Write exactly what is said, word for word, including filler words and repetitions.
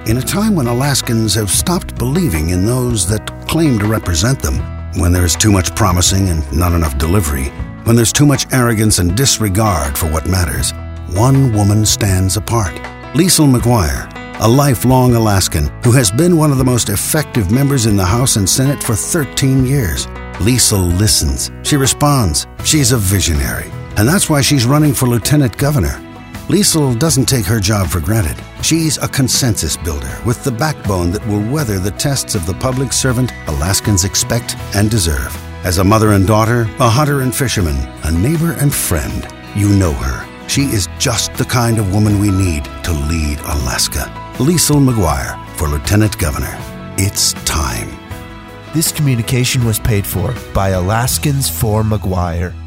In a time when Alaskans have stopped believing in those that claim to represent them, when there's too much promising and not enough delivery, when there's too much arrogance and disregard for what matters, one woman stands apart. Liesl McGuire, a lifelong Alaskan who has been one of the most effective members in the House and Senate for thirteen years. Liesl listens. She responds. She's a visionary. And that's why she's running for lieutenant governor. Liesl doesn't take her job for granted. She's a consensus builder with the backbone that will weather the tests of the public servant Alaskans expect and deserve. As a mother and daughter, a hunter and fisherman, a neighbor and friend, you know her. She is just the kind of woman we need to lead Alaska. Liesl McGuire for lieutenant governor. It's time. This communication was paid for by Alaskans for McGuire.